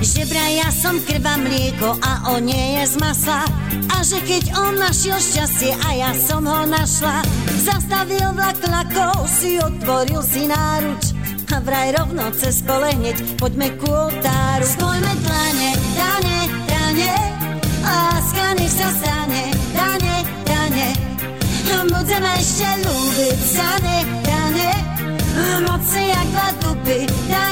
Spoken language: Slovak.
Že vraj ja som krv a mlieko a on nie je z masla. A že keď on našiel šťastie a ja som ho našla, zastavil vlak vlakov, si otvoril si náruč a vraj rovno cez pole hneď poďme ku oltáru. Spojme dlane, dane, dane, láska nech sa stane, dane, dane. Budeme ešte ľúbiť, dane, dane, moci jak dva dupy, dane.